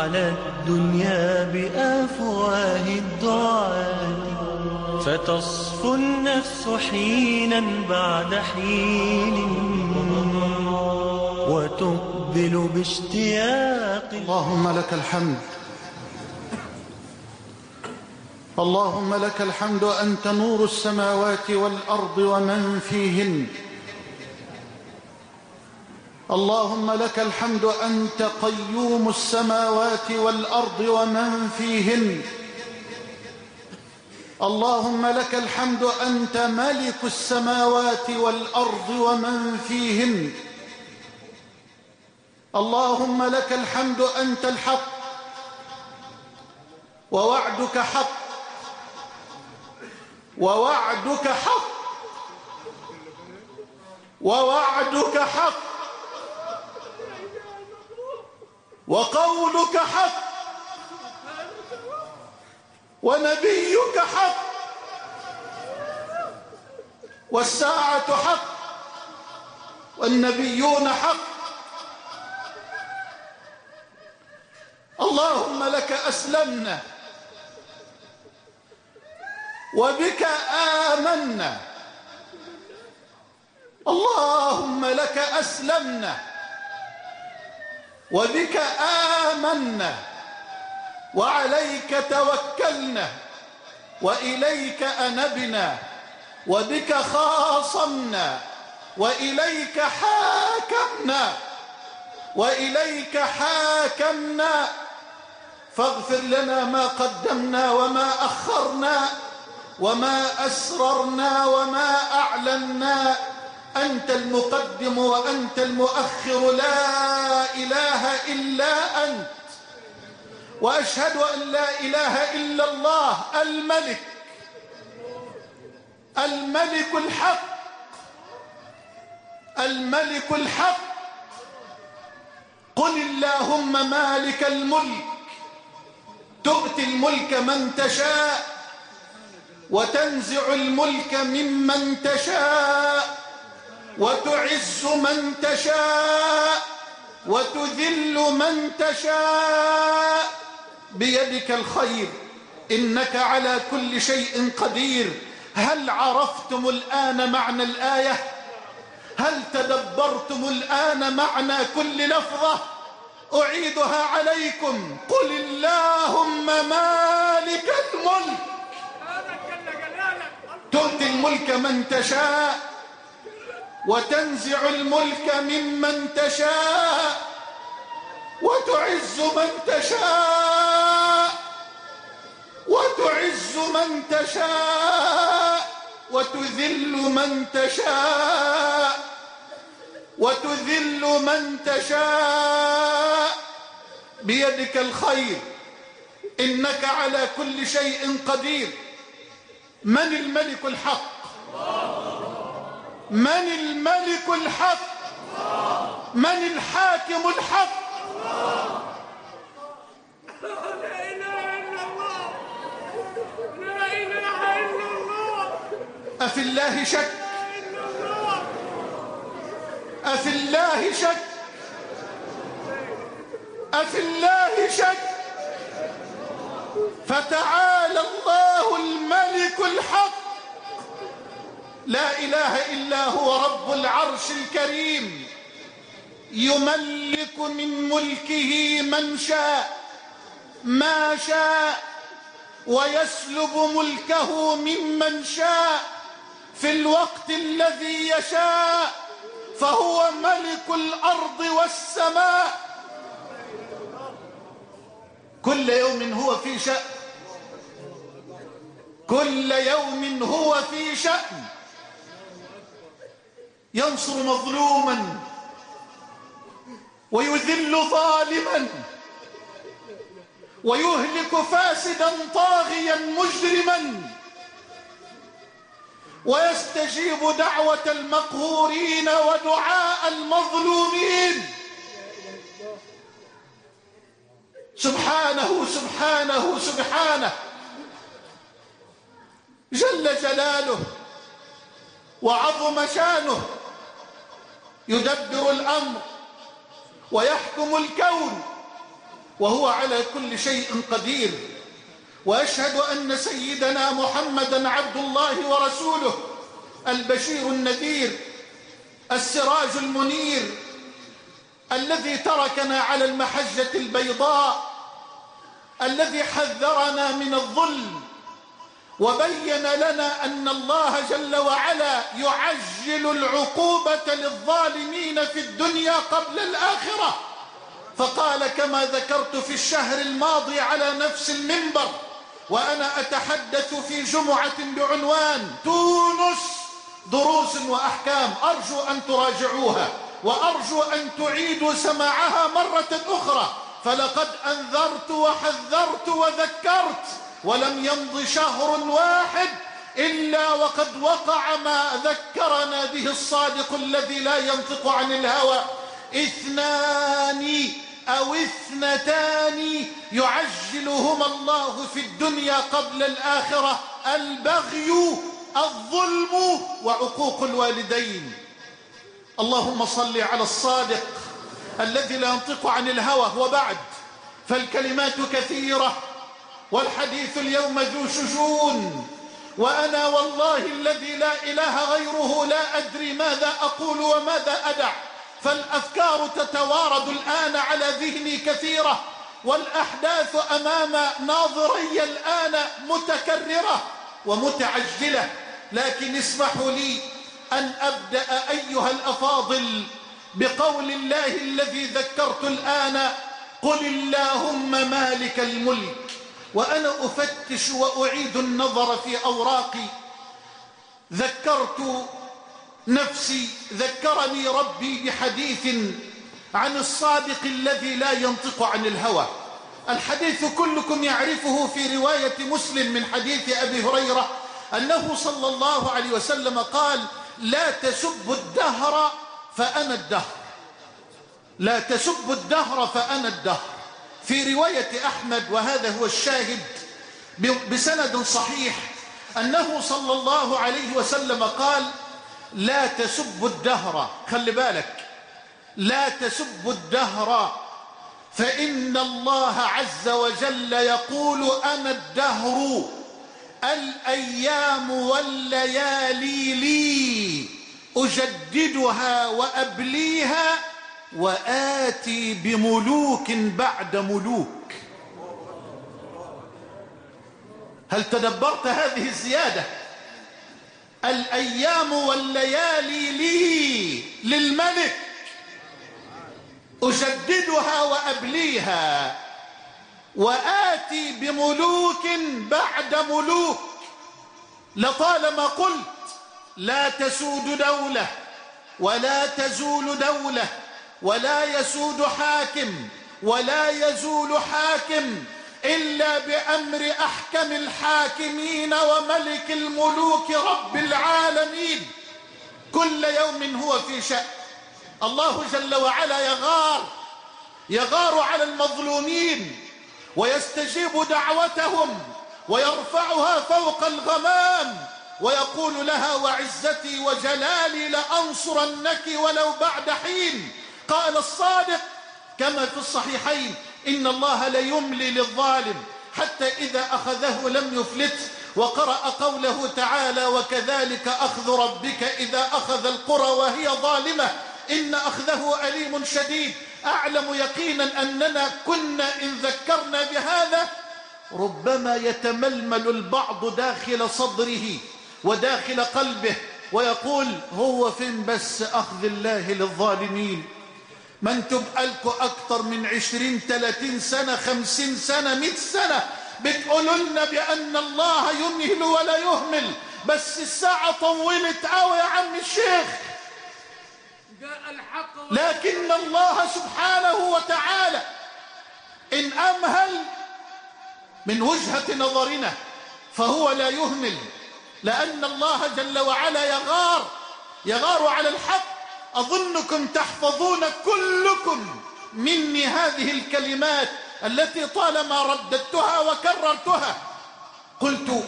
على الدنيا بأفواه الدعاة، فتصفو النفس حينا بعد حين وتقبل باشتياق. اللهم لك الحمد، اللهم لك الحمد، أنت نور السماوات والأرض ومن فيهن. اللهم لك الحمد، أنت قيوم السماوات والأرض ومن فيهن. اللهم لك الحمد، أنت ملك السماوات والأرض ومن فيهن. اللهم لك الحمد، أنت الحق ووعدك حق، ووعدك حق، ووعدك حق، وقولك حق، ونبيك حق، والساعة حق، والنبيون حق. اللهم لك أسلمنا وبك آمنا. اللهم لك أسلمنا وبك آمنا، وعليك توكلنا، وإليك أنبنا، وبك خاصمنا، وإليك حاكمنا، وإليك حاكمنا. فاغفر لنا ما قدمنا وما أخرنا وما أسررنا وما أعلنا. أنت المقدم وأنت المؤخر، لا إله إلا أنت. وأشهد أن لا إله إلا الله الملك، الملك الحق، الملك الحق. قل اللهم مالك الملك، تؤتي الملك من تشاء وتنزع الملك ممن تشاء، وتعز من تشاء وتذل من تشاء، بيدك الخير، إنك على كل شيء قدير. هل عرفتم الآن معنى الآية؟ هل تدبرتم الآن معنى كل لفظة؟ أعيدها عليكم. قل اللهم مالك الملك، تؤتي الملك من تشاء وتنزع الملك ممن تشاء، وتعز من تشاء وتعز من تشاء، وتذل من تشاء وتذل من تشاء، بيدك الخير، إنك على كل شيء قدير. من الملك الحق؟ من الملك الحق؟ من الحاكم الحق؟ لا إله إلا الله، لا إله إلا الله. أفي الله شك؟ أفي الله شك؟ أفي الله شك؟ فتعالى الله الملك الحق، لا إله إلا هو رب العرش الكريم، يملك من ملكه من شاء ما شاء، ويسلب ملكه ممن شاء في الوقت الذي يشاء، فهو ملك الأرض والسماء. كل يوم هو في شأن، كل يوم هو في شأن، ينصر مظلوما ويذل ظالما، ويهلك فاسدا طاغيا مجرما، ويستجيب دعوة المقهورين ودعاء المظلومين. سبحانه سبحانه سبحانه، جل جلاله وعظم شانه، يدبر الأمر ويحكم الكون وهو على كل شيء قدير، وأشهد أن سيدنا محمدا عبد الله ورسوله، البشير النذير، السراج المنير، الذي تركنا على المحجة البيضاء، الذي حذرنا من الظلم وبين لنا أن الله جل وعلا يعجل العقوبة للظالمين في الدنيا قبل الآخرة. فقال كما ذكرت في الشهر الماضي على نفس المنبر وأنا أتحدث في جمعة بعنوان تونس دروس وأحكام، أرجو أن تراجعوها وأرجو أن تعيدوا سماعها مرة أخرى، فلقد أنذرت وحذرت وذكرت ولم يمض شهر واحد إلا وقد وقع ما ذكرنا به الصادق الذي لا ينطق عن الهوى: 2 أو 2 يعجلهما الله في الدنيا قبل الآخرة: البغي، الظلم، وعقوق الوالدين. اللهم صل على الصادق الذي لا ينطق عن الهوى. وبعد، فالكلمات كثيرة والحديث اليوم ذو شجون، وأنا والله الذي لا إله غيره لا أدري ماذا أقول وماذا أدع، فالأفكار تتوارد الآن على ذهني كثيرة، والأحداث أمام ناظري الآن متكررة ومتعجلة، لكن اسمحوا لي أن أبدأ أيها الأفاضل بقول الله الذي ذكرت الآن: قل اللهم مالك الملك. وأنا أفتش وأعيد النظر في أوراقي ذكرت نفسي، ذكرني ربي بحديث عن الصادق الذي لا ينطق عن الهوى. الحديث كلكم يعرفه في رواية مسلم من حديث أبي هريرة أنه صلى الله عليه وسلم قال: لا تسبوا الدهر فأنا الدهر، لا تسبوا الدهر فأنا الدهر. في رواية أحمد، وهذا هو الشاهد بسند صحيح، أنه صلى الله عليه وسلم قال: لا تسبوا الدهر، خلي بالك، لا تسبوا الدهر فإن الله عز وجل يقول: أنا الدهر، الأيام والليالي لي، أجددها وأبليها، وآتي بملوك بعد ملوك. هل تدبرت هذه الزيادة؟ الأيام والليالي لي، للملك، أجددها وأبليها، وآتي بملوك بعد ملوك. لطالما قلت: لا تسود دولة ولا تزول دولة ولا يسود حاكم ولا يزول حاكم إلا بأمر أحكم الحاكمين وملك الملوك رب العالمين. كل يوم هو في شأن. الله جل وعلا يغار على المظلومين ويستجيب دعوتهم ويرفعها فوق الغمام ويقول لها: وعزتي وجلالي لأنصرنك ولو بعد حين. قال الصادق كما في الصحيحين: إن الله ليملي للظالم حتى إذا أخذه لم يفلته. وقرأ قوله تعالى: وكذلك أخذ ربك إذا أخذ القرى وهي ظالمة إن أخذه أليم شديد. أعلم يقينا أننا كنا إن ذكرنا بهذا ربما يتململ البعض داخل صدره وداخل قلبه ويقول: هو فين بس أخذ الله للظالمين؟ ما انتم بقالكوا أكتر من 20 30 سنة 50 سنة 100 سنة بتقولوا لنا بأن الله يمهل ولا يهمل، بس الساعة طولت قوي يا عم الشيخ. لكن الله سبحانه وتعالى إن أمهل من وجهة نظرنا فهو لا يهمل، لأن الله جل وعلا يغار على الحق. أظنكم تحفظون كلكم مني هذه الكلمات التي طالما رددتها وكررتها. قلت: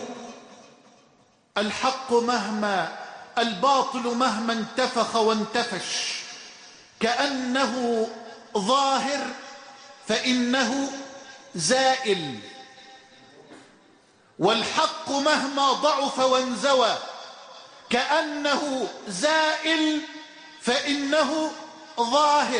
الحق الباطل مهما انتفخ وانتفش كأنه ظاهر فإنه زائل، والحق مهما ضعف وانزوى كأنه زائل فإنه ظاهر.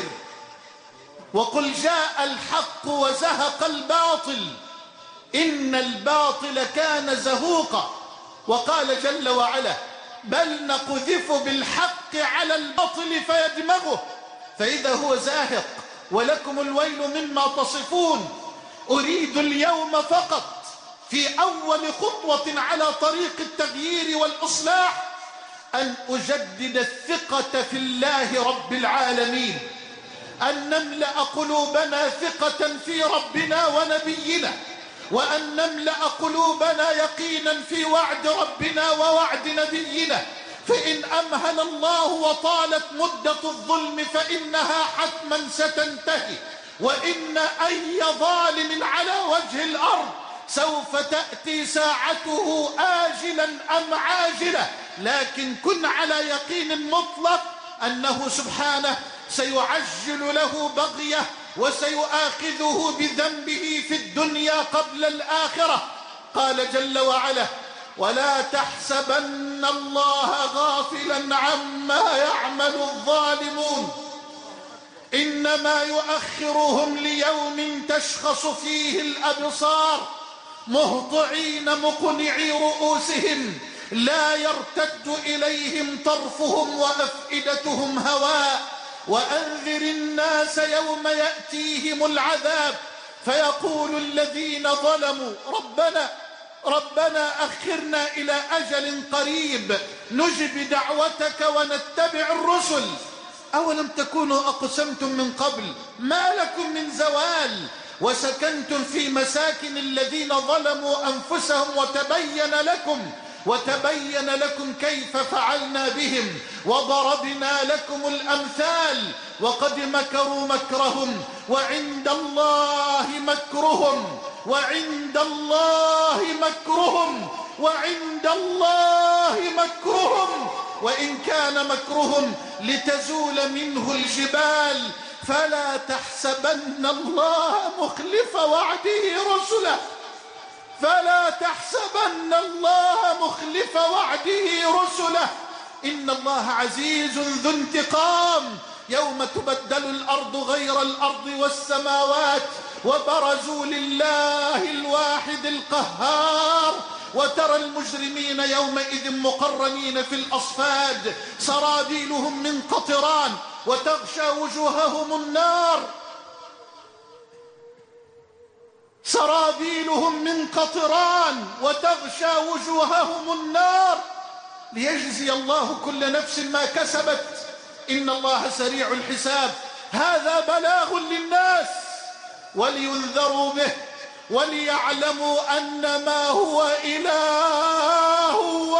وقل جاء الحق وزهق الباطل إن الباطل كان زهوقا. وقال جل وعلا بل نقذف بالحق على الباطل فيدمغه فإذا هو زاهق ولكم الويل مما تصفون. أريد اليوم فقط في أول خطوة على طريق التغيير والإصلاح أن أجدد الثقة في الله رب العالمين، أن نملأ قلوبنا ثقة في ربنا ونبينا، وأن نملأ قلوبنا يقينا في وعد ربنا ووعد نبينا. فإن أمهل الله وطالت مدة الظلم فإنها حتما ستنتهي، وإن أي ظالم على وجه الأرض سوف تأتي ساعته آجلا أم عاجلة، لكن كن على يقين مطلق أنه سبحانه سيعجل له بغيه وسيؤاخذه بذنبه في الدنيا قبل الآخرة. قال جل وعلا ولا تحسبن الله غافلا عما يعمل الظالمون إنما يؤخرهم ليوم تشخص فيه الأبصار مهطعين مقنعي رؤوسهم لا يرتد إليهم طرفهم وأفئدتهم هواء. وأنذر الناس يوم يأتيهم العذاب فيقول الذين ظلموا ربنا أخرنا إلى أجل قريب نجب دعوتك ونتبع الرسل أولم تكونوا أقسمتم من قبل ما لكم من زوال وسكنتم في مساكن الذين ظلموا أنفسهم وتبين لكم كيف فعلنا بهم وضربنا لكم الأمثال وقد مكروا مكرهم وعند الله مكرهم وإن كان مكرهم لتزول منه الجبال فلا تحسبن الله مخلف وعده رسله إن الله عزيز ذو انتقام. يوم تبدل الأرض غير الأرض والسماوات وبرزوا لله الواحد القهار وترى المجرمين يومئذ مقرنين في الأصفاد سرابيلهم من قطران وتغشى وجوههم النار ليجزي الله كل نفس ما كسبت إن الله سريع الحساب. هذا بلاغ للناس ولينذروا به وليعلموا أنما هو إله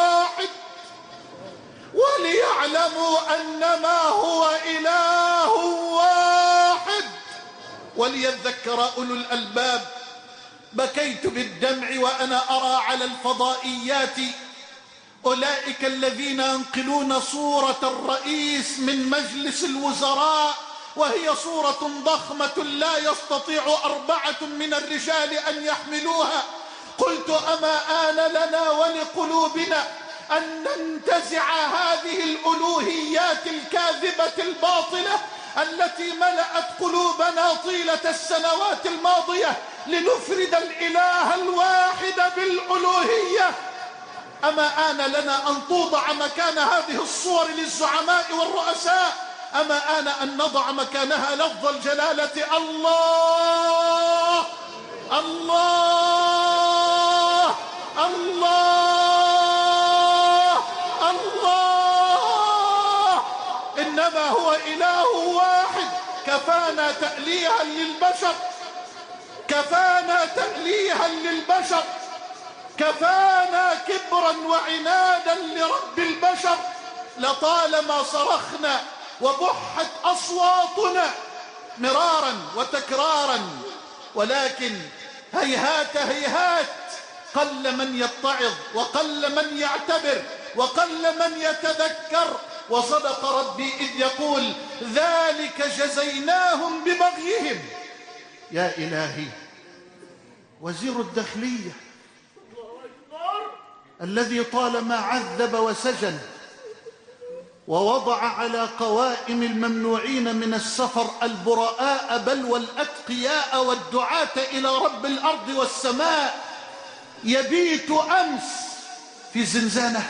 واحد وليذكر أولو الألباب. بكيت بالدمع وأنا أرى على الفضائيات أولئك الذين ينقلون صورة الرئيس من مجلس الوزراء وهي صورة ضخمة لا يستطيع 4 من الرجال أن يحملوها. قلت أما آن لنا ولقلوبنا أن ننتزع هذه الألوهيات الكاذبة الباطلة التي ملأت قلوبنا طيلة السنوات الماضية لنفرد الإله الواحد بالألوهية. أما آن لنا أن توضع مكان هذه الصور للزعماء والرؤساء؟ أما آن أن نضع مكانها لفظ الجلالة الله الله الله الله إنما هو إله واحد. كفانا تأليها للبشر كفانا كبرا وعنادا لرب البشر. لطالما صرخنا وبحت أصواتنا مرارا وتكرارا ولكن هيهات قل من يتعظ وقل من يعتبر وقل من يتذكر. وصدق ربي إذ يقول ذلك جزيناهم ببغيهم يا إلهي، وزير الداخلية الذي طالما عذب وسجن ووضع على قوائم الممنوعين من السفر البراء بل والأتقياء والدعاة إلى رب الأرض والسماء، يبيت أمس في زنزانة.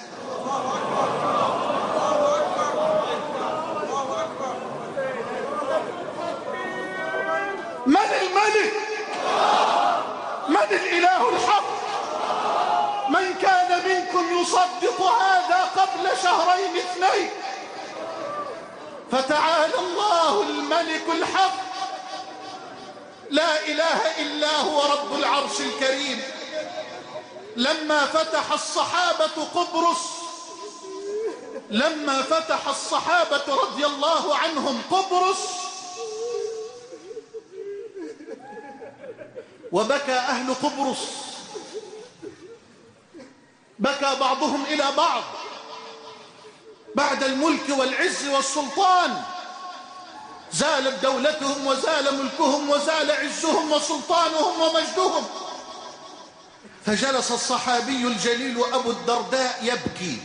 من الملك؟ من الإله الحق؟ من كان منكم يصدق هذا قبل شهرين اثنين؟ فتعالى الله الملك الحق، لا إله إلا هو رب العرش الكريم. لما فتح الصحابة رضي الله عنهم قبرص، وبكى أهل قبرص، بكى بعضهم إلى بعض بعد الملك والعز والسلطان. زالت دولتهم وزال ملكهم وزال عزهم وسلطانهم ومجدهم. فجلس الصحابي الجليل أبو الدرداء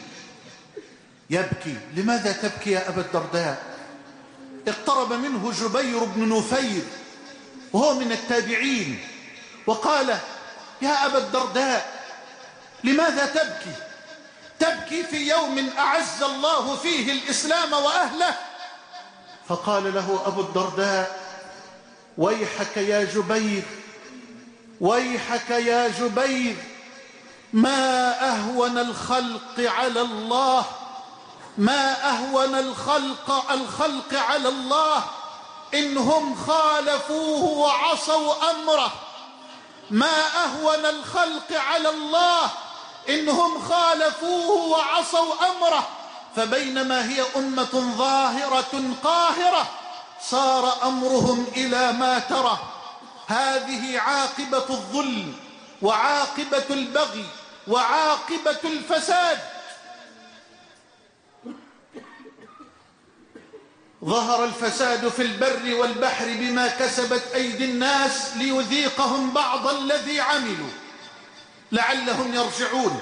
يبكي. لماذا تبكي يا أبا الدرداء؟ اقترب منه جبير بن نفير وهو من التابعين وقال: يا أبا الدرداء، لماذا تبكي في يوم أعز الله فيه الإسلام وأهله؟ فقال له أبو الدرداء: ويحك يا جبير، ما أهون الخلق على الله، ما أهون الخلق على الله إنهم خالفوه وعصوا أمره، ما أهون الخلق على الله إنهم خالفوه وعصوا أمره. فبينما هي أمة ظاهرة قاهرة صار أمرهم إلى ما ترى. هذه عاقبة الظلم وعاقبة البغي وعاقبة الفساد. ظهر الفساد في البر والبحر بما كسبت أيدي الناس ليذيقهم بعض الذي عملوا لعلهم يرجعون.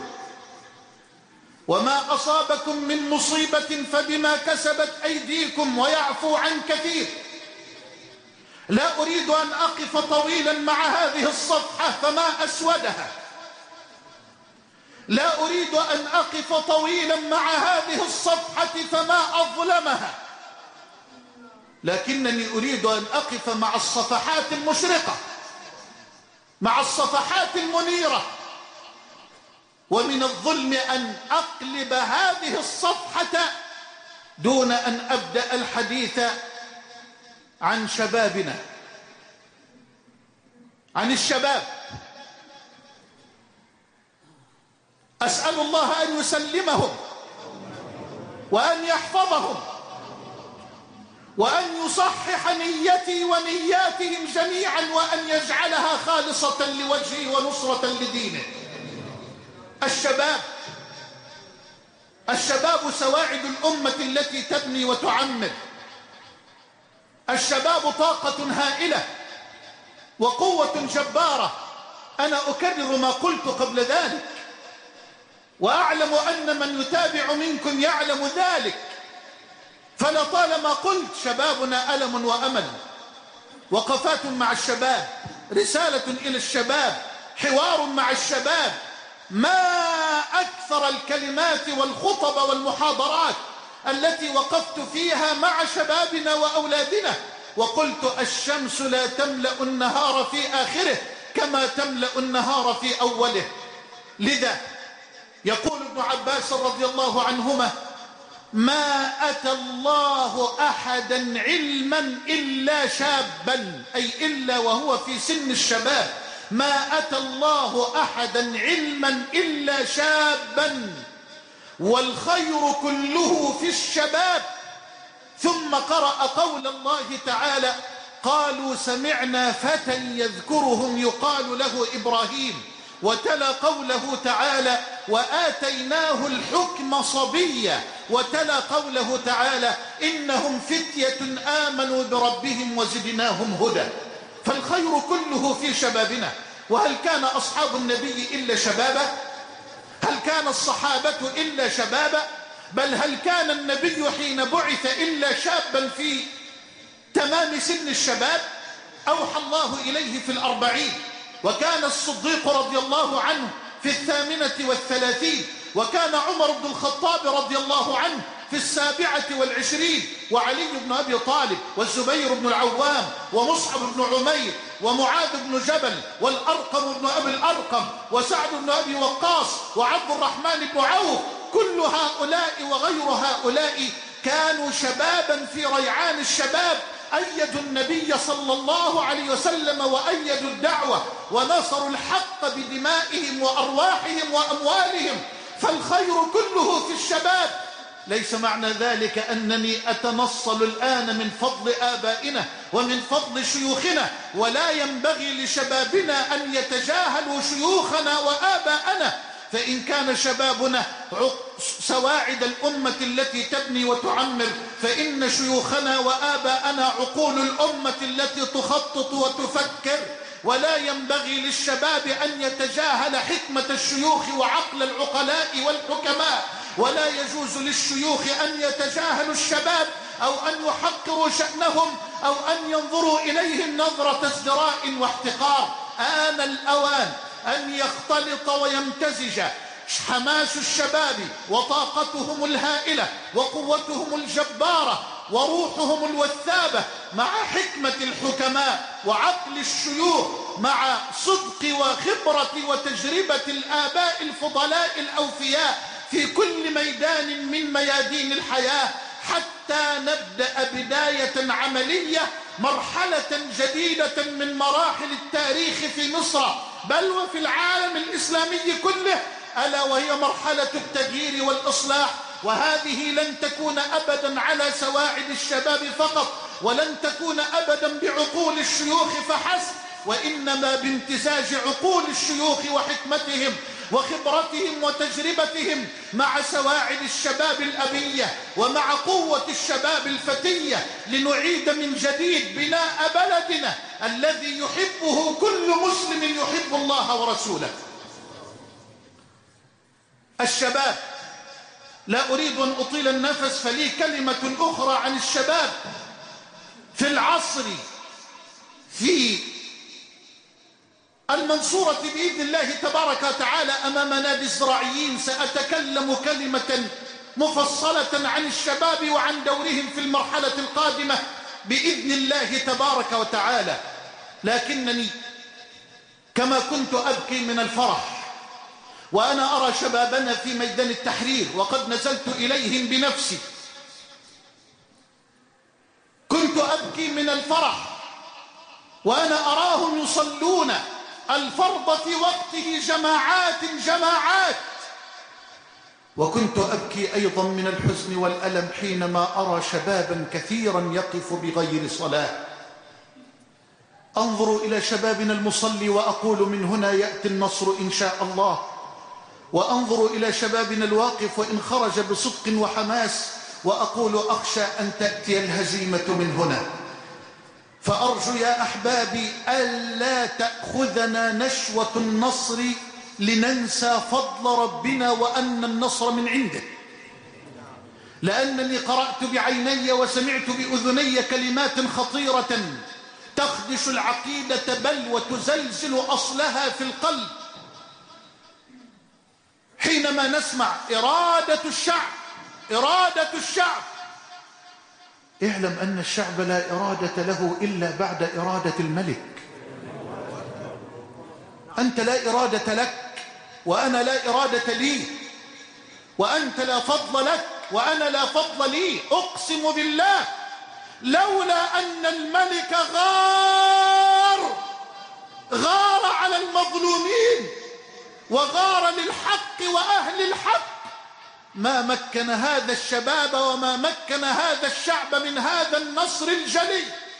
وما أصابكم من مصيبة فبما كسبت أيديكم ويعفو عن كثير. لا أريد أن أقف طويلا مع هذه الصفحة فما أسودها، لا أريد أن أقف طويلا مع هذه الصفحة فما أظلمها، لكنني أريد أن أقف مع الصفحات المشرقة، مع الصفحات المنيرة. ومن الظلم أن أقلب هذه الصفحة دون أن أبدأ الحديث عن شبابنا، عن الشباب. أسأل الله أن يسلمهم وأن يحفظهم وأن يصحح نيتي ونياتهم جميعا وأن يجعلها خالصة لوجهه ونصرة لدينه. الشباب سواعد الأمة التي تبني وتعمر. الشباب طاقة هائلة وقوة جبارة. أنا أكرر ما قلت قبل ذلك وأعلم أن من يتابع منكم يعلم ذلك، فلطالما قلت شبابنا ألم وأمل. وقفات مع الشباب، رسالة إلى الشباب، حوار مع الشباب. ما أكثر الكلمات والخطب والمحاضرات التي وقفت فيها مع شبابنا وأولادنا وقلت: الشمس لا تملأ النهار في آخره كما تملأ النهار في أوله. لذا يقول ابن عباس رضي الله عنهما: ما أتى الله أحدا علما إلا شابا، أي إلا وهو في سن الشباب. ما أتى الله أحدا علما إلا شابا، والخير كله في الشباب. ثم قرأ قول الله تعالى: قالوا سمعنا فتى يذكرهم يقال له إبراهيم. وتلا قوله تعالى: وآتيناه الحكم صبيا. وتلا قوله تعالى: إنهم فتية آمنوا بربهم وزدناهم هدى. فالخير كله في شبابنا. وهل كان أصحاب النبي إلا شبابا؟ هل كان الصحابة إلا شبابا؟ بل هل كان النبي حين بعث إلا شابا في تمام سن الشباب؟ أوحى الله إليه في 40، وكان الصديق رضي الله عنه في 38، وكان عمر بن الخطاب رضي الله عنه في 27، وعلي بن أبي طالب والزبير بن العوام ومصعب بن عمير ومعاذ بن جبل والأرقم بن أبي الأرقم وسعد بن أبي وقاص وعبد الرحمن بن عوف. كل هؤلاء وغير هؤلاء كانوا شبابا في ريعان الشباب، أيدوا النبي صلى الله عليه وسلم وأيدوا الدعوة ونصروا الحق بدمائهم وأرواحهم وأموالهم. فالخير كله في الشباب. ليس معنى ذلك أنني أتنصل الآن من فضل آبائنا ومن فضل شيوخنا، ولا ينبغي لشبابنا أن يتجاهلوا شيوخنا وآباءنا، فإن كان شبابنا سواعد الأمة التي تبني وتعمر، فإن شيوخنا وآباءنا عقول الأمة التي تخطط وتفكر. ولا ينبغي للشباب أن يتجاهل حكمة الشيوخ وعقل العقلاء والحكماء، ولا يجوز للشيوخ أن يتجاهلوا الشباب أو أن يحقروا شأنهم أو أن ينظروا إليهم نظرة ازدراء واحتقار. آن الأوان أن يختلط ويمتزج حماس الشباب وطاقتهم الهائلة وقوتهم الجبارة وروحهم الوثابة مع حكمة الحكماء وعقل الشيوخ، مع صدق وخبرة وتجربة الآباء الفضلاء الأوفياء في كل ميدان من ميادين الحياة، حتى نبدأ بداية عملية، مرحلة جديدة من مراحل التاريخ في مصر بل وفي العالم الإسلامي كله، ألا وهي مرحلة التغيير والإصلاح. وهذه لن تكون أبدا على سواعد الشباب فقط، ولن تكون أبدا بعقول الشيوخ فحسب، وإنما بامتزاج عقول الشيوخ وحكمتهم وخبرتهم وتجربتهم مع سواعد الشباب الأبية ومع قوة الشباب الفتية، لنعيد من جديد بناء بلدنا الذي يحبه كل مسلم يحب الله ورسوله. الشباب، لا أريد أن أطيل النفس، فلي كلمة أخرى عن الشباب في العصر في المنصورة بإذن الله تبارك وتعالى أمام نادي الزراعيين. سأتكلم كلمة مفصلة عن الشباب وعن دورهم في المرحلة القادمة بإذن الله تبارك وتعالى، لكنني كما كنت أبكي من الفرح وأنا أرى شبابنا في ميدان التحرير وقد نزلت إليهم بنفسي، كنت أبكي من الفرح وأنا أراهم يصلون الفرض في وقته جماعات، وكنت أبكي أيضا من الحزن والألم حينما أرى شبابا كثيرا يقف بغير صلاة. أنظر إلى شبابنا المصلي وأقول من هنا يأتي النصر إن شاء الله، وأنظر إلى شبابنا الواقف وإن خرج بصدق وحماس وأقول أخشى أن تأتي الهزيمة من هنا. فأرجو يا أحبابي ألا تأخذنا نشوة النصر لننسى فضل ربنا وأن النصر من عنده، لأنني قرأت بعيني وسمعت بأذني كلمات خطيرة تخدش العقيدة بل وتزلزل أصلها في القلب، حينما نسمع إرادة الشعب. اعلم أن الشعب لا إرادة له إلا بعد إرادة الملك. أنت لا إرادة لك وأنا لا إرادة لي، وأنت لا فضل لك وأنا لا فضل لي. أقسم بالله لولا أن الملك غار على المظلومين وغار للحق وأهل الحق ما مكن هذا الشباب وما مكن هذا الشعب من هذا النصر الجلي.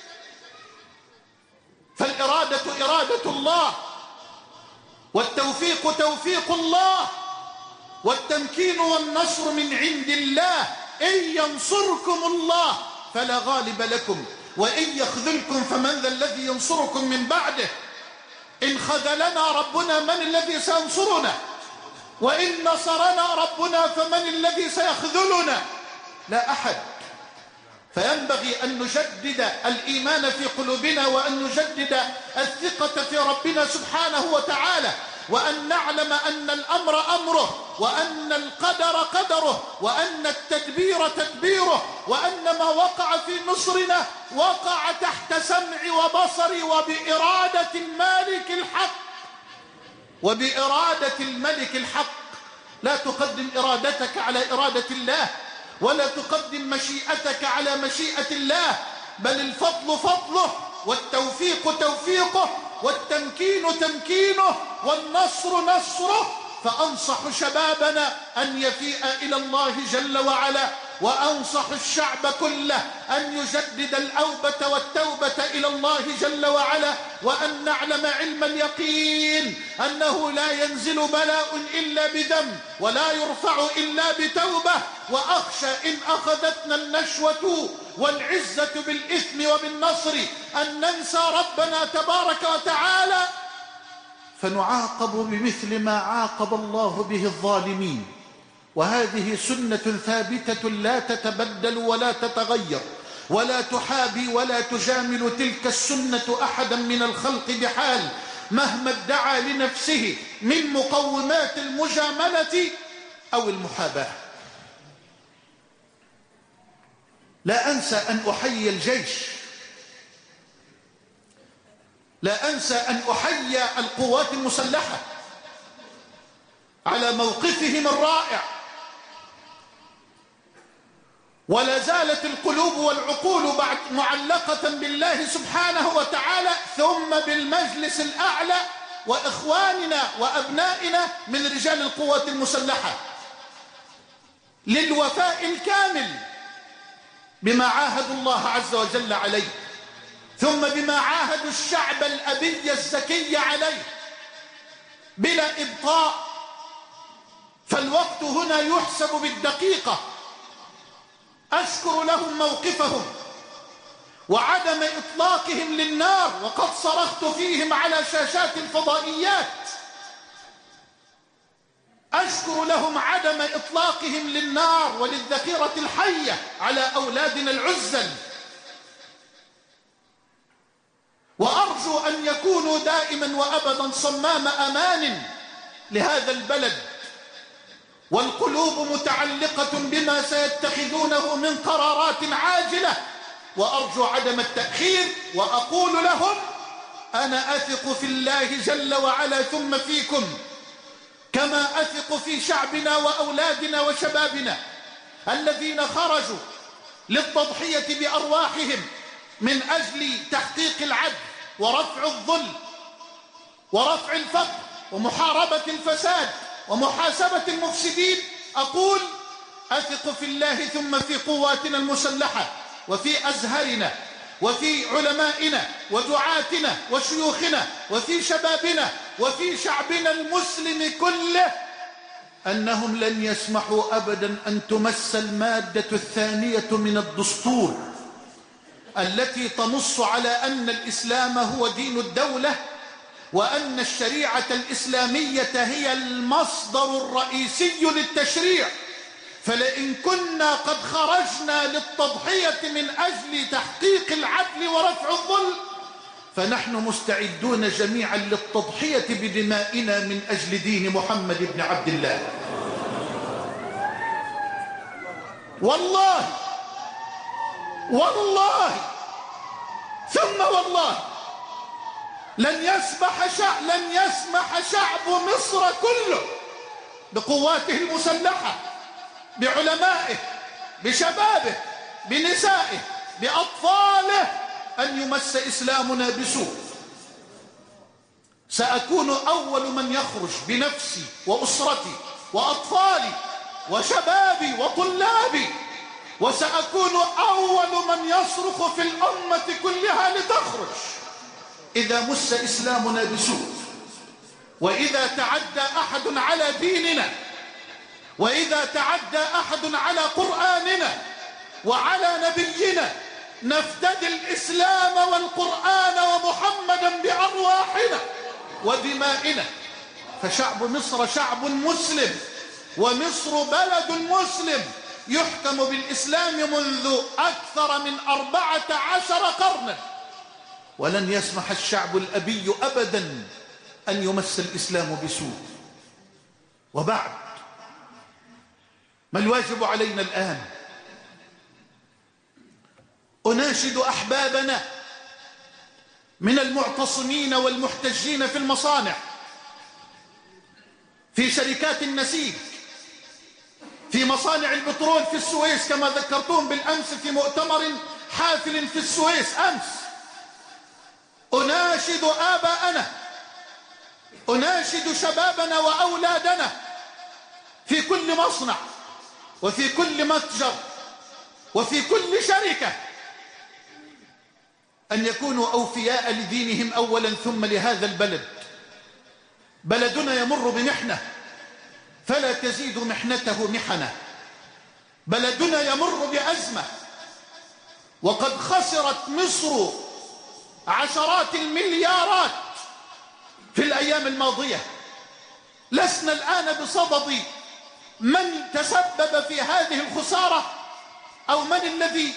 فالإرادة إرادة الله، والتوفيق توفيق الله، والتمكين والنصر من عند الله. إن ينصركم الله فلا غالب لكم وإن يخذلكم فمن ذا الذي ينصركم من بعده؟ إن خذلنا ربنا من الذي سينصرنا؟ وإن نصرنا ربنا فمن الذي سيخذلنا؟ لا أحد. فينبغي أن نجدد الإيمان في قلوبنا، وأن نجدد الثقة في ربنا سبحانه وتعالى، وأن نعلم أن الأمر أمره، وأن القدر قدره، وأن التدبير تدبيره، وأن ما وقع في مصرنا وقع تحت سمعي وبصري وبإرادة المالك الحق. وبإرادة الملك الحق. لا تقدم إرادتك على إرادة الله، ولا تقدم مشيئتك على مشيئة الله، بل الفضل فضله، والتوفيق توفيقه، والتمكين تمكينه، والنصر نصره. فأنصح شبابنا أن يفيء إلى الله جل وعلا، وأنصح الشعب كله أن يجدد الأوبة والتوبة إلى الله جل وعلا، وأن نعلم علم اليقين أنه لا ينزل بلاء إلا بذنب، ولا يرفع إلا بتوبة. وأخشى إن أخذتنا النشوة والعزة بالإثم وبالنصر أن ننسى ربنا تبارك وتعالى، فنعاقب بمثل ما عاقب الله به الظالمين. وهذه سنة ثابتة لا تتبدل ولا تتغير، ولا تحابي ولا تجامل تلك السنة أحدا من الخلق بحال، مهما ادعى لنفسه من مقومات المجاملة أو المحاباة. لا أنسى أن أحيي الجيش، لا أنسى أن أحيي القوات المسلحة على موقفهم الرائع. ولا زالت القلوب والعقول بعد معلقة بالله سبحانه وتعالى، ثم بالمجلس الأعلى وإخواننا وأبنائنا من رجال القوات المسلحة، للوفاء الكامل بما عاهدوا الله عز وجل عليه، ثم بما عاهدوا الشعب الأبي الزكي عليه بلا إبطاء. فالوقت هنا يحسب بالدقيقة. أشكر لهم موقفهم وعدم إطلاقهم للنار، وقد صرخت فيهم على شاشات الفضائيات. أشكر لهم عدم إطلاقهم للنار وللذخيرة الحية على أولادنا العزل. وأرجو أن يكونوا دائما وأبدا صمام أمان لهذا البلد، والقلوب متعلقة بما سيتخذونه من قرارات عاجلة. وأرجو عدم التأخير، وأقول لهم: أنا أثق في الله جل وعلا ثم فيكم، كما أثق في شعبنا وأولادنا وشبابنا الذين خرجوا للتضحية بأرواحهم من أجل تحقيق العدل ورفع الظلم ورفع الفقر ومحاربة الفساد ومحاسبة المفسدين. أقول: أثق في الله ثم في قواتنا المسلحة، وفي أزهرنا، وفي علمائنا ودعاتنا وشيوخنا، وفي شبابنا، وفي شعبنا المسلم كله، أنهم لن يسمحوا أبدا أن تمس المادة الثانية من الدستور التي تنص على أن الإسلام هو دين الدولة، وأن الشريعة الإسلامية هي المصدر الرئيسي للتشريع. فلئن كنا قد خرجنا للتضحية من أجل تحقيق العدل ورفع الظلم، فنحن مستعدون جميعا للتضحية بدمائنا من أجل دين محمد بن عبد الله. والله والله ثم والله لن يسمح شعب مصر كله بقواته المسلحة، بعلمائه، بشبابه، بنسائه، بأطفاله، أن يمس إسلامنا بسوء. سأكون أول من يخرج بنفسي وأسرتي وأطفالي وشبابي وطلابي، وسأكون أول من يصرخ في الأمة كلها لتخرج إذا مس إسلامنا بسوء، وإذا تعدى أحد على ديننا، وإذا تعدى أحد على قرآننا وعلى نبينا نفتدي الإسلام والقرآن ومحمدا بأرواحنا ودمائنا. فشعب مصر شعب مسلم، ومصر بلد مسلم يحكم بالإسلام منذ أكثر من 14 قرنا، ولن يسمح الشعب الأبي أبدا أن يمس الإسلام بسوء. وبعد، ما الواجب علينا الآن؟ أناشد أحبابنا من المعتصمين والمحتجين في المصانع، في شركات النسيج، في مصانع البترول في السويس كما ذكرتم بالأمس في مؤتمر حافل في السويس أمس. أناشد آباءنا، أناشد شبابنا وأولادنا في كل مصنع وفي كل متجر وفي كل شركة أن يكونوا أوفياء لدينهم أولا ثم لهذا البلد. بلدنا يمر بمحنة فلا تزيد محنته محنة. بلدنا يمر بأزمة، وقد خسرت مصر عشرات المليارات في الأيام الماضية. لسنا الآن بصدد من تسبب في هذه الخسارة أو من الذي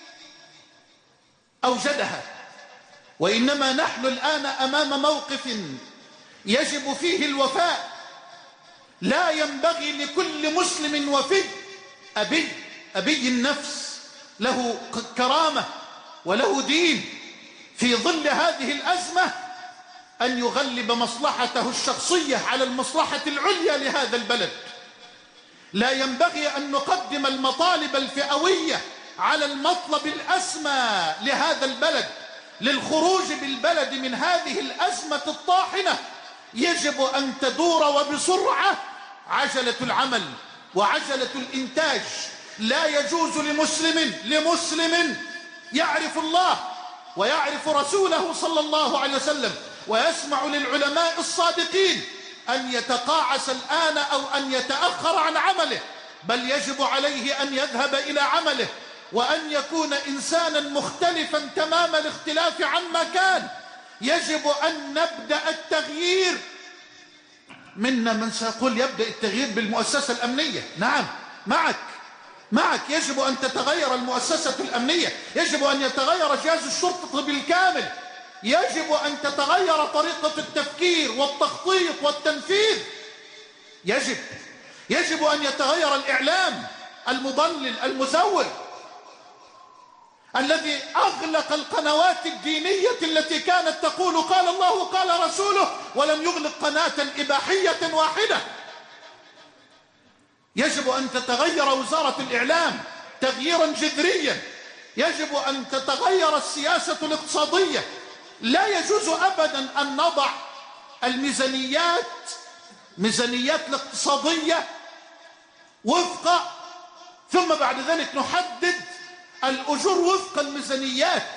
أوجدها، وإنما نحن الآن أمام موقف يجب فيه الوفاء. لا ينبغي لكل مسلم وفي أبي النفس له كرامة وله دين في ظل هذه الأزمة أن يغلب مصلحته الشخصية على المصلحة العليا لهذا البلد. لا ينبغي أن نقدم المطالب الفئوية على المطلب الأسمى لهذا البلد للخروج بالبلد من هذه الأزمة الطاحنة. يجب أن تدور وبسرعة عجلة العمل وعجلة الإنتاج. لا يجوز لمسلم يعرف الله ويعرف رسوله صلى الله عليه وسلم ويسمع للعلماء الصادقين أن يتقاعس الآن أو أن يتأخر عن عمله، بل يجب عليه أن يذهب إلى عمله وأن يكون إنسانا مختلفا تمام الاختلاف عما كان. يجب أن نبدأ التغيير. منا من سيقول يبدأ التغيير بالمؤسسة الأمنية. نعم، معك. يجب أن تتغير المؤسسة الأمنية، يجب أن يتغير جهاز الشرطة بالكامل، يجب أن تتغير طريقة التفكير والتخطيط والتنفيذ. يجب أن يتغير الإعلام المضلل المزور الذي أغلق القنوات الدينية التي كانت تقول قال الله وقال رسوله ولم يغلق قناة إباحية واحدة. يجب أن تتغير وزارة الإعلام تغييرا جذريا. يجب أن تتغير السياسة الاقتصادية. لا يجوز أبدا أن نضع الميزانيات الاقتصادية ثم بعد ذلك نحدد الأجور وفق الميزانيات،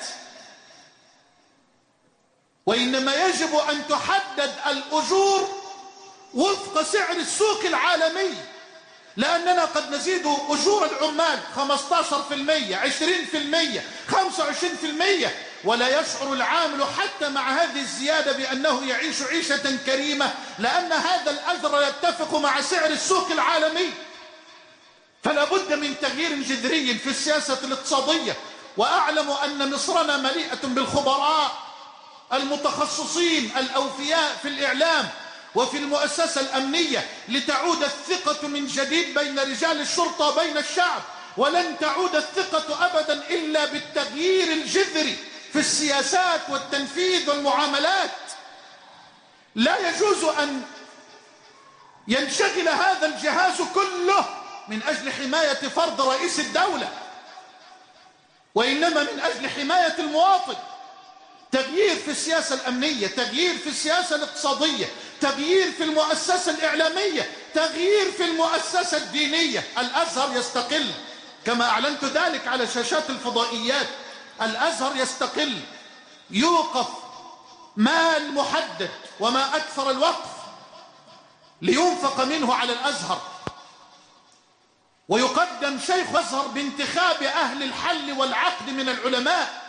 وإنما يجب أن تحدد الأجور وفق سعر السوق العالمي، لأننا قد نزيد أجور العمال 15%، 20%، 25%، ولا يشعر العامل حتى مع هذه الزيادة بأنه يعيش عيشة كريمة، لأن هذا الأجر يتفق مع سعر السوق العالمي. فلا بد من تغيير جذري في السياسة الاقتصادية. وأعلم أن مصرنا مليئة بالخبراء المتخصصين الأوفياء في الإعلام وفي المؤسسة الأمنية لتعود الثقة من جديد بين رجال الشرطة وبين الشعب. ولن تعود الثقة أبدا إلا بالتغيير الجذري في السياسات والتنفيذ والمعاملات. لا يجوز أن ينشغل هذا الجهاز كله من أجل حماية فرد رئيس الدولة، وإنما من أجل حماية المواطن. تغيير في السياسة الأمنية، تغيير في السياسة الاقتصادية، تغيير في المؤسسة الإعلامية، تغيير في المؤسسة الدينية. الأزهر يستقل كما أعلنت ذلك على شاشات الفضائيات. الأزهر يستقل، يوقف مال محدد وما أكثر الوقف لينفق منه على الأزهر. ويقدم شيخ أزهر بانتخاب أهل الحل والعقد من العلماء،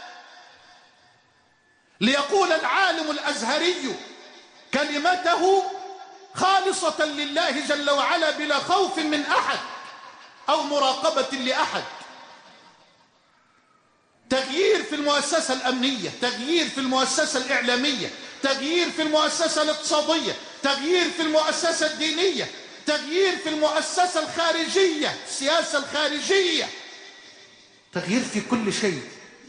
ليقول العالم الأزهري كلمته خالصة لله جل وعلا بلا خوف من أحد أو مراقبة لأحد. تغيير في المؤسسة الأمنية، تغيير في المؤسسة الإعلامية، تغيير في المؤسسة الاقتصادية، تغيير في المؤسسة الدينية، تغيير في المؤسسة الخارجية، السياسة الخارجية، تغيير في كل شيء.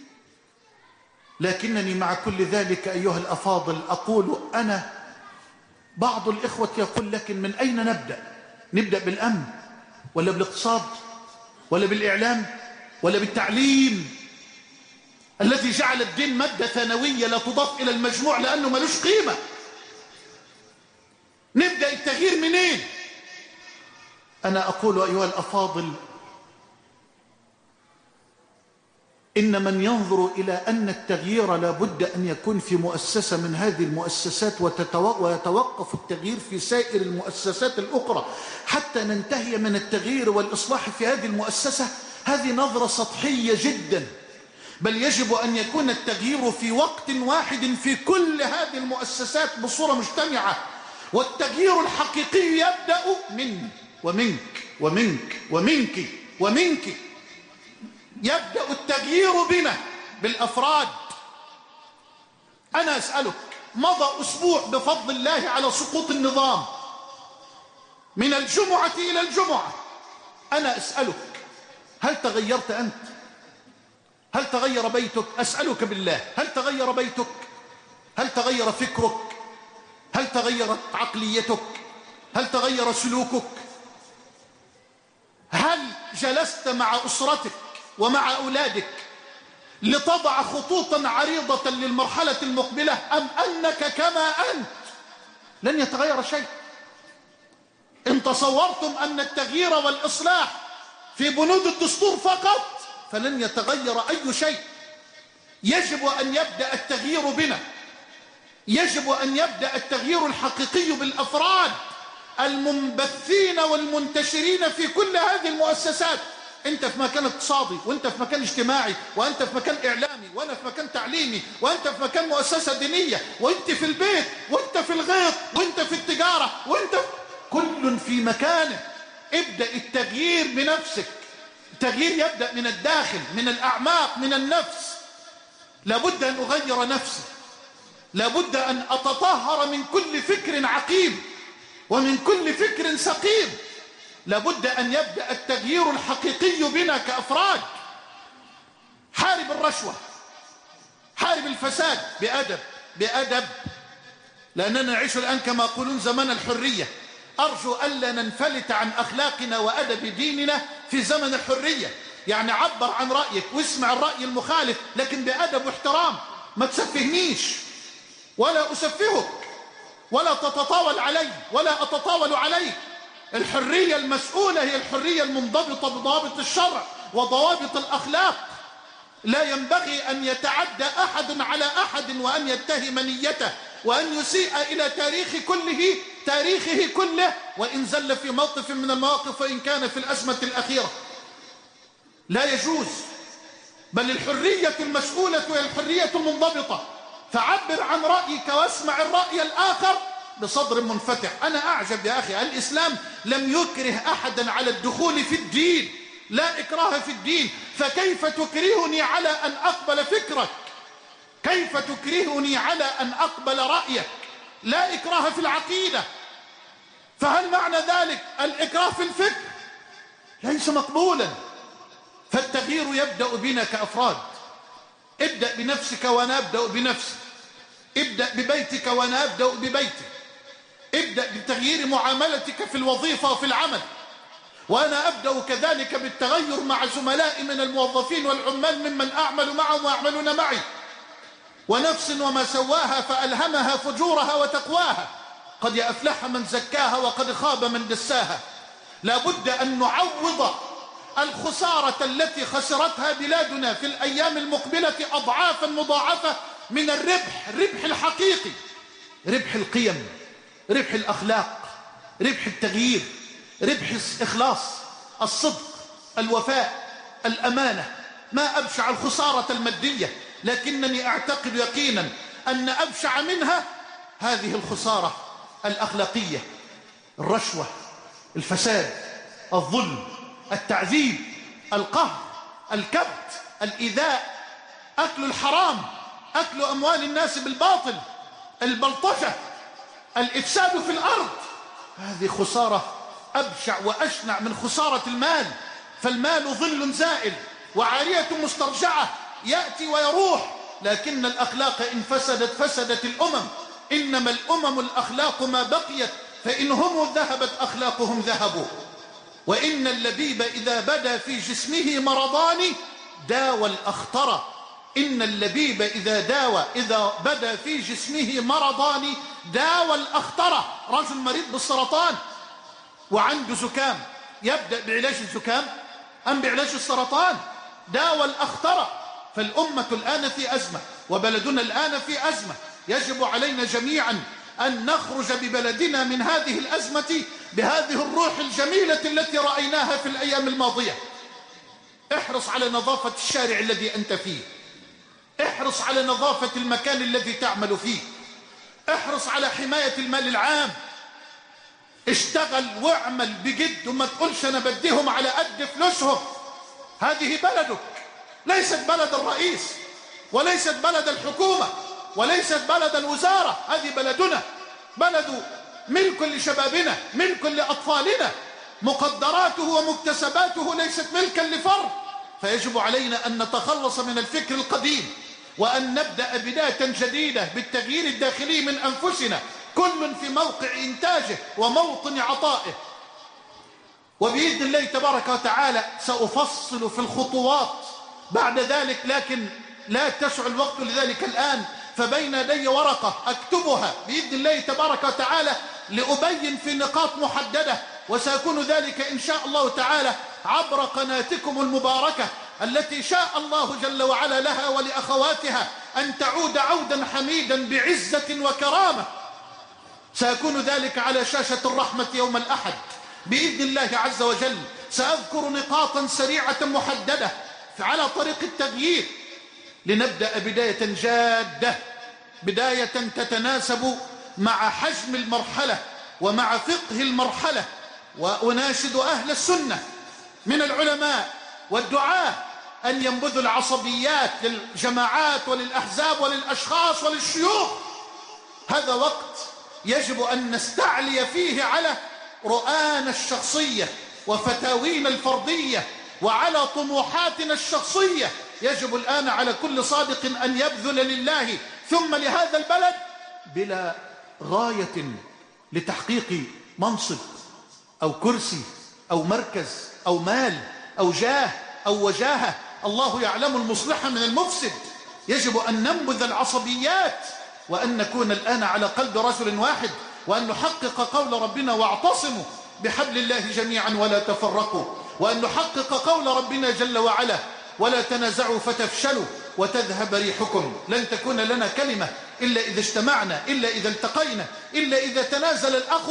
لكنني مع كل ذلك أيها الأفاضل أقول أنا، بعض الإخوة يقول لكن من أين نبدأ؟ نبدأ بالأمن ولا بالاقتصاد ولا بالإعلام ولا بالتعليم الذي جعل الدين مادة ثانوية لا تضاف إلى المجموع لأنه ملوش قيمة؟ نبدأ التغيير منين؟ أنا أقول أيها الأفاضل إن من ينظر إلى أن التغيير لا بد أن يكون في مؤسسة من هذه المؤسسات ويتوقف التغيير في سائر المؤسسات الأخرى حتى ننتهي من التغيير والإصلاح في هذه المؤسسة، هذه نظرة سطحية جدا. بل يجب أن يكون التغيير في وقت واحد في كل هذه المؤسسات بصورة مجتمعة. والتغيير الحقيقي يبدأ مني ومنك ومنك ومنك ومنك. يبدأ التغيير بنا بالأفراد. أنا أسألك، مضى أسبوع بفضل الله على سقوط النظام من الجمعة إلى الجمعة. أنا أسألك، هل تغيرت أنت؟ هل تغير بيتك؟ أسألك بالله، هل تغير بيتك؟ هل تغير فكرك؟ هل تغيرت عقليتك؟ هل تغير سلوكك؟ هل جلست مع أسرتك ومع أولادك لتضع خطوطا عريضة للمرحلة المقبلة، أم أنك كما أنت لن يتغير شيء؟ إن تصورتم أن التغيير والإصلاح في بنود الدستور فقط فلن يتغير أي شيء. يجب أن يبدأ التغيير بنا، يجب أن يبدأ التغيير الحقيقي بالأفراد المنبثين والمنتشرين في كل هذه المؤسسات. أنت في مكان اقتصادي، وأنت في مكان اجتماعي، وأنت في مكان إعلامي، وأنا في مكان تعليمي، وأنت في مكان مؤسسة دينية، وأنت في البيت، وأنت في الغيط، وأنت في التجارة، وأنت كل في مكانه. ابدأ التغيير بنفسك. التغيير يبدأ من الداخل، من الأعماق، من النفس. لابد أن أغير نفسي، لابد أن أتطهر من كل فكر عقيم ومن كل فكر سقيم. لابد أن يبدأ التغيير الحقيقي بنا كأفراد. حارب الرشوة، حارب الفساد بأدب، بأدب، لأننا نعيش الآن كما يقولون زمن الحرية. أرجو ألا ننفلت عن أخلاقنا وأدب ديننا في زمن الحرية. يعني عبر عن رأيك واسمع الرأي المخالف، لكن بأدب واحترام. ما تسفهنيش ولا أسفهك ولا تتطاول علي ولا أتطاول عليك. الحرية المسؤولة هي الحرية المنضبطة بضوابط الشرع وضوابط الأخلاق. لا ينبغي أن يتعدى أحد على أحد وأن يتهم نيته وأن يسيء إلى تاريخه كله وإن زل في موقف من المواقف وإن كان في الأزمة الأخيرة. لا يجوز. بل الحرية المسؤولة هي الحرية المنضبطة. فعبر عن رأيك واسمع الرأي الآخر بصدر منفتح. أنا أعجب يا أخي، الإسلام لم يكره أحدا على الدخول في الدين، لا إكراه في الدين. فكيف تكرهني على أن أقبل فكرك؟ كيف تكرهني على أن أقبل رأيك؟ لا إكراه في العقيدة. فهل معنى ذلك الإكراه في الفكر؟ ليس مقبولا. فالتغيير يبدأ بنا كأفراد. ابدأ بنفسك وأنا أبدأ بنفسي. ابدأ ببيتك وأنا أبدأ ببيتي. ابدأ بتغيير معاملتك في الوظيفة وفي العمل، وأنا أبدأ كذلك بالتغير مع زملائي من الموظفين والعمال ممن أعمل معهم ويعملون معي. ونفس وما سواها فألهمها فجورها وتقواها، قد أفلح من زكاها وقد خاب من دساها. لابد أن نعوض الخسارة التي خسرتها بلادنا في الأيام المقبلة أضعافا مضاعفة من الربح الحقيقي، ربح القيم، ربح الأخلاق، ربح التغيير، ربح الإخلاص، الصدق، الوفاء، الأمانة. ما أبشع الخسارة المادية، لكنني أعتقد يقينا أن أبشع منها هذه الخسارة الأخلاقية: الرشوة، الفساد، الظلم، التعذيب، القهر، الكبت، الإيذاء، أكل الحرام، أكل أموال الناس بالباطل، البلطجة، الإفساد في الأرض. هذه خسارة أبشع وأشنع من خسارة المال، فالمال ظل زائل وعارية مسترجعة يأتي ويروح، لكن الأخلاق إن فسدت فسدت الأمم. إنما الأمم الأخلاق ما بقيت، فإن هم ذهبت أخلاقهم ذهبوا. وإن اللبيب إذا بدا في جسمه مرضان داوى الأخطر. إن اللبيب إذا بدا في جسمه مرضان داوى الأخطر. رجل مريض بالسرطان وعنده زكام، يبدأ بعلاج الزكام أم بعلاج السرطان؟ داوى الأخطر. فالأمة الآن في أزمة، وبلدنا الآن في أزمة. يجب علينا جميعا أن نخرج ببلدنا من هذه الأزمة بهذه الروح الجميلة التي رأيناها في الأيام الماضية. احرص على نظافة الشارع الذي أنت فيه، احرص على نظافة المكان الذي تعمل فيه، احرص على حماية المال العام. اشتغل واعمل بجد، وما تقولش أنا بديهم على قد فلوسهم. هذه بلدك، ليست بلد الرئيس، وليست بلد الحكومة، وليست بلد الوزارة. هذه بلدنا، بلد ملك لشبابنا، ملك لأطفالنا. مقدراته ومكتسباته ليست ملكا لفرد. فيجب علينا أن نتخلص من الفكر القديم، وأن نبدأ بداية جديدة بالتغيير الداخلي من أنفسنا، كل في موقع إنتاجه وموطن عطائه. وبإذن الله تبارك وتعالى سأفصل في الخطوات بعد ذلك، لكن لا تسع الوقت لذلك الآن. فبين يدي ورقة أكتبها بإذن الله تبارك وتعالى لأبين في نقاط محددة، وسيكون ذلك إن شاء الله تعالى عبر قناتكم المباركة التي شاء الله جل وعلا لها ولأخواتها أن تعود عودا حميدا بعزة وكرامة. سيكون ذلك على شاشة الرحمة يوم الأحد بإذن الله عز وجل. سأذكر نقاطا سريعة محددة على طريق التغيير، لنبدأ بداية جادة، بداية تتناسب مع حجم المرحلة ومع فقه المرحلة. وأناشد أهل السنة من العلماء والدعاة أن ينبذوا العصبيات للجماعات وللأحزاب وللأشخاص وللشيوخ. هذا وقت يجب أن نستعلي فيه على رؤانا الشخصية وفتاوينا الفردية وعلى طموحاتنا الشخصية. يجب الآن على كل صادق أن يبذل لله ثم لهذا البلد بلا غاية لتحقيق منصب أو كرسي أو مركز أو مال أو جاه أو وجاهة. الله يعلم المصلح من المفسد. يجب أن ننبذ العصبيات، وأن نكون الآن على قلب رجل واحد، وأن نحقق قول ربنا: واعتصموا بحبل الله جميعا ولا تفرقوا. وأن نحقق قول ربنا جل وعلا: ولا تنازعوا فتفشلوا وتذهب ريحكم. لن تكون لنا كلمة إلا إذا اجتمعنا، إلا إذا التقينا، إلا إذا تنازل الأخ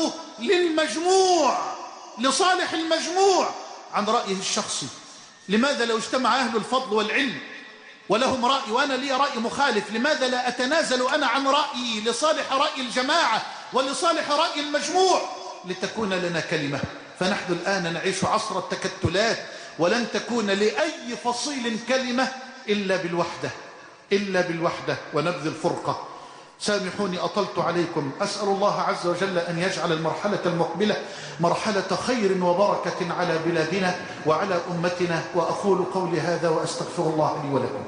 للمجموع، لصالح المجموع عن رأيه الشخصي. لماذا لو اجتمع أهل الفضل والعلم ولهم رأي وأنا لي رأي مخالف، لماذا لا أتنازل أنا عن رأيي لصالح رأي الجماعة ولصالح رأي المجموع، لتكون لنا كلمة؟ فنحن الآن نعيش عصر التكتلات، ولن تكون لأي فصيل كلمة إلا بالوحدة، إلا بالوحدة ونبذ الفرقة. سامحوني أطلت عليكم. أسأل الله عز وجل أن يجعل المرحلة المقبلة مرحلة خير وبركة على بلادنا وعلى أمتنا. وأقول قولي هذا وأستغفر الله لي ولكم.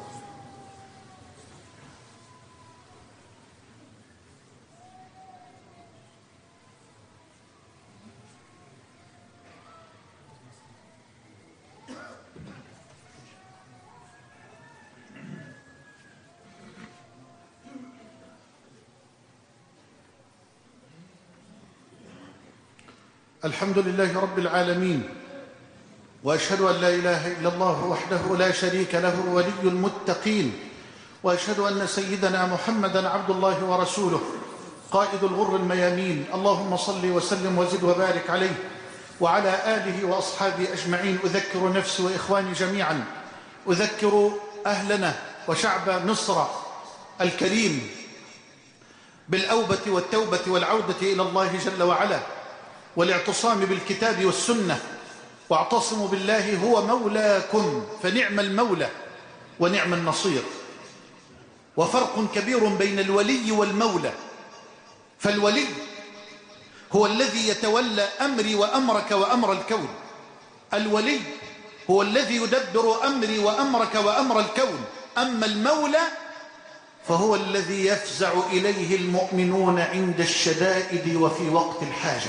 الحمد لله رب العالمين، وأشهد أن لا إله إلا الله وحده لا شريك له ولي المتقين، وأشهد أن سيدنا محمدا عبد الله ورسوله قائد الغر الميامين. اللهم صل وسلم وزد وبارك عليه وعلى آله وأصحابه أجمعين. أذكر نفسي وإخواني جميعا، أذكر أهلنا وشعب مصر الكريم بالأوبة والتوبة والعودة إلى الله جل وعلا، والاعتصام بالكتاب والسنة، واعتصموا بالله هو مولاكم فنعم المولى ونعم النصير. وفرق كبير بين الولي والمولى، فالولي هو الذي يتولى أمري وأمرك وأمر الكون، الولي هو الذي يدبر أمري وأمرك وأمر الكون. أما المولى فهو الذي يفزع إليه المؤمنون عند الشدائد وفي وقت الحاجة.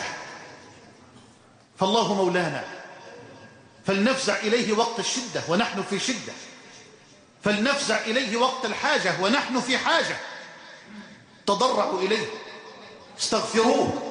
فالله مولانا، فلنفزع إليه وقت الشدة ونحن في شدة، فلنفزع إليه وقت الحاجة ونحن في حاجة. تضرعوا إليه، استغفروه،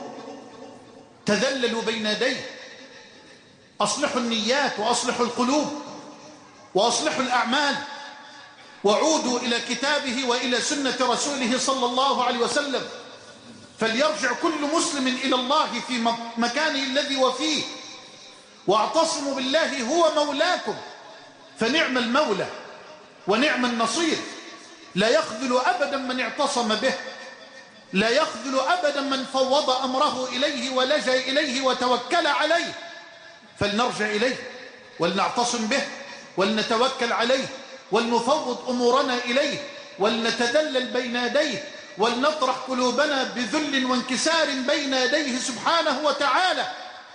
تذللوا بين يديه، أصلحوا النيات وأصلحوا القلوب وأصلحوا الأعمال، وعودوا إلى كتابه وإلى سنة رسوله صلى الله عليه وسلم. فليرجع كل مسلم إلى الله في مكانه الذي وفيه، واعتصموا بالله هو مولاكم فنعم المولى ونعم النصير. لا يخذل أبدا من اعتصم به، لا يخذل أبدا من فوض أمره إليه ولجأ إليه وتوكل عليه. فلنرجع إليه ولنعتصم به ولنتوكل عليه ولنفوض أمورنا إليه ولنتذلل بين يديه ولنطرح قلوبنا بذل وانكسار بين يديه سبحانه وتعالى.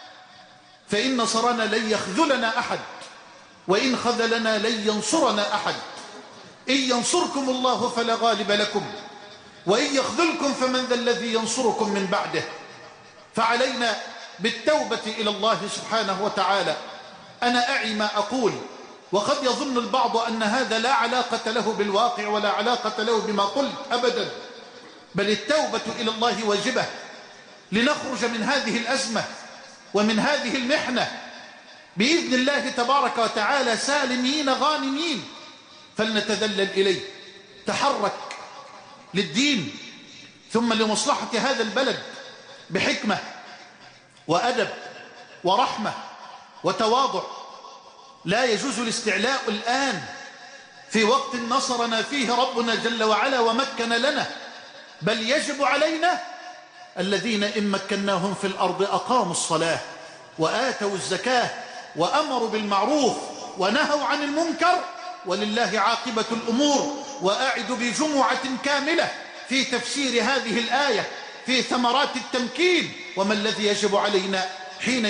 فإن نصرنا لن يخذلنا أحد، وإن خذلنا لن ينصرنا أحد. إن ينصركم الله فلا غالب لكم، وإن يخذلكم فمن ذا الذي ينصركم من بعده. فعلينا بالتوبة إلى الله سبحانه وتعالى. أنا أعي ما أقول، وقد يظن البعض أن هذا لا علاقة له بالواقع ولا علاقة له بما قلت أبدا، بل التوبة إلى الله واجبة لنخرج من هذه الأزمة ومن هذه المحنة بإذن الله تبارك وتعالى سالمين غانمين. فلنتذلل إليه، تحرك للدين ثم لمصلحة هذا البلد بحكمة وأدب ورحمة وتواضع. لا يجوز الاستعلاء الآن في وقت نصرنا فيه ربنا جل وعلا ومكن لنا، بل يجب علينا الذين إن مكناهم في الأرض أقاموا الصلاة وآتوا الزكاة وأمروا بالمعروف ونهوا عن المنكر، ولله عاقبة الأمور. وأعد بجمعة كاملة في تفسير هذه الآية في ثمرات التمكين، وما الذي يجب علينا حين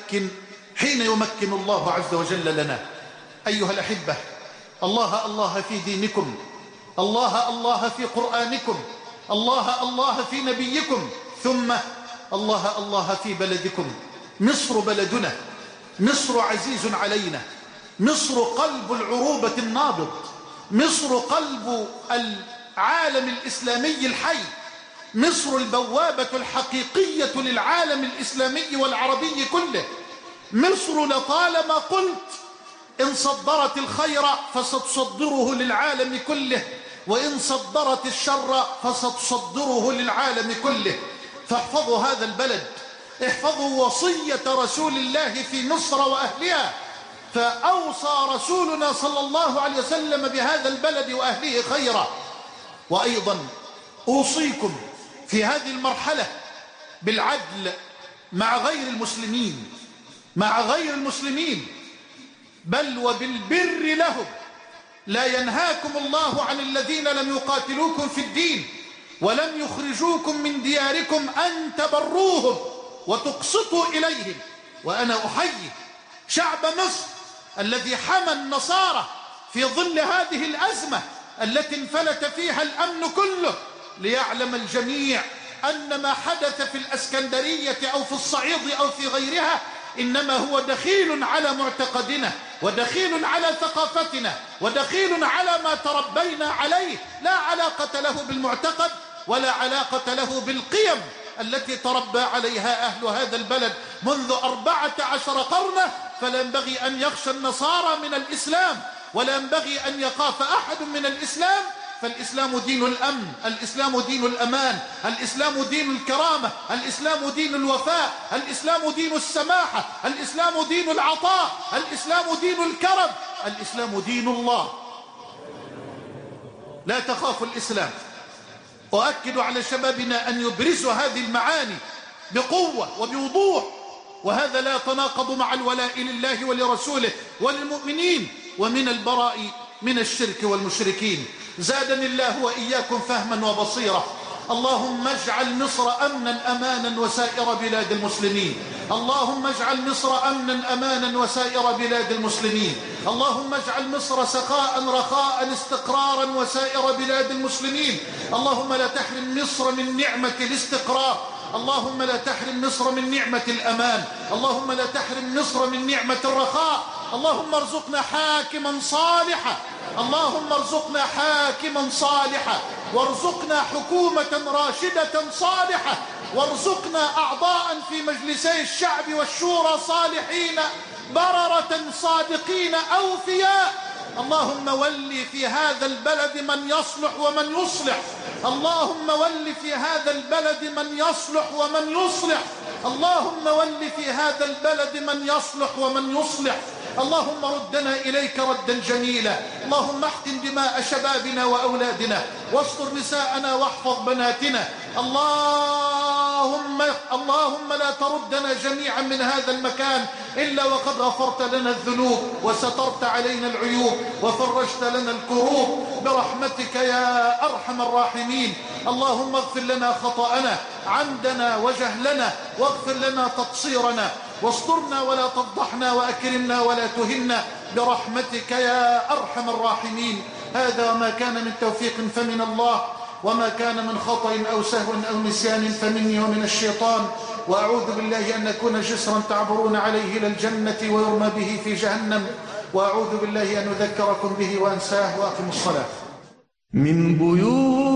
يمكن الله عز وجل لنا. أيها الأحبة، الله الله في دينكم، الله الله في قرآنكم، الله الله في نبيكم، ثم الله الله في بلدكم. مصر بلدنا، مصر عزيز علينا، مصر قلب العروبة النابض، مصر قلب العالم الإسلامي الحي، مصر البوابة الحقيقية للعالم الإسلامي والعربي كله. مصر لطالما قلت إن صدرت الخير فستصدره للعالم كله، وإن صدرت الشر فستصدره للعالم كله. فاحفظوا هذا البلد، احفظوا وصية رسول الله في مصر وأهلها. فأوصى رسولنا صلى الله عليه وسلم بهذا البلد وأهله خيرا. وأيضا أوصيكم في هذه المرحلة بالعدل مع غير المسلمين، مع غير المسلمين، بل وبالبر لهم. لا ينهاكم الله عن الذين لم يقاتلوكم في الدين ولم يخرجوكم من دياركم أن تبروهم وتقسطوا إليهم. وأنا أحيي شعب مصر الذي حمى النصارى في ظل هذه الأزمة التي انفلت فيها الأمن كله، ليعلم الجميع أن ما حدث في الأسكندرية أو في الصعيد أو في غيرها إنما هو دخيل على معتقدنا ودخيل على ثقافتنا ودخيل على ما تربينا عليه، لا علاقة له بالمعتقد ولا علاقة له بالقيم التي تربى عليها أهل هذا البلد منذ 14 قرنا. فلا ينبغي أن يخشى النصارى من الإسلام، ولا ينبغي أن يخاف أحد من الإسلام، فالإسلام دين الأمن، الإسلام دين الأمان، الإسلام دين الكرامة، الإسلام دين الوفاء، الإسلام دين السماحة، الإسلام دين العطاء، الإسلام دين الكرم، الإسلام دين الله. لا تخافوا الإسلام. أؤكد على شبابنا أن يبرزوا هذه المعاني بقوة وبوضوح، وهذا لا يتناقض مع الولاء لله ولرسوله وللمؤمنين ومن البراء من الشرك والمشركين. زادني الله وإياكم فهما وبصيرة. اللهم اجعل مصر أمنا أمانا وسائر بلاد المسلمين. اللهم اجعل مصر أمنا أمانا وسائر بلاد المسلمين. اللهم اجعل مصر سخاء رخاء استقرارا وسائر بلاد المسلمين. اللهم لا تحرم مصر من نعمة الاستقرار. اللهم لا تحرم مصر من نعمة الأمان. اللهم لا تحرم مصر من نعمة الرخاء. اللهم ارزقنا حاكما صالحا. اللهم ارزقنا حاكما صالحا، وارزقنا حكومة راشدة صالحة، وارزقنا أعضاء في مجلسي الشعب والشورى صالحين بررة صادقين أوفياء. اللهم ول في هذا البلد من يصلح ومن يصلح. اللهم ول في هذا البلد من يصلح ومن يصلح. اللهم ول في هذا البلد من يصلح ومن يصلح. اللهم ردنا إليك ردا جميلا. اللهم احقن دماء شبابنا وأولادنا، واستر نساءنا واحفظ بناتنا. اللهم لا تردنا جميعا من هذا المكان إلا وقد غفرت لنا الذنوب وسترت علينا العيوب وفرجت لنا الكروب برحمتك يا أرحم الراحمين. اللهم اغفر لنا خطأنا عمدنا وجهلنا، واغفر لنا تقصيرنا، واسترنا ولا تفضحنا، وأكرمنا ولا تهنا برحمتك يا أرحم الراحمين. هذا ما كان من توفيق فمن الله، وما كان من خطأ أو سهو أو نسيان فمني ومن الشيطان. وأعوذ بالله أن نكون جسرا تعبرون عليه إلى الجنة ويرمى به في جهنم. وأعوذ بالله أن أذكركم به وأنساه. وأقم الصلاة. من بيوت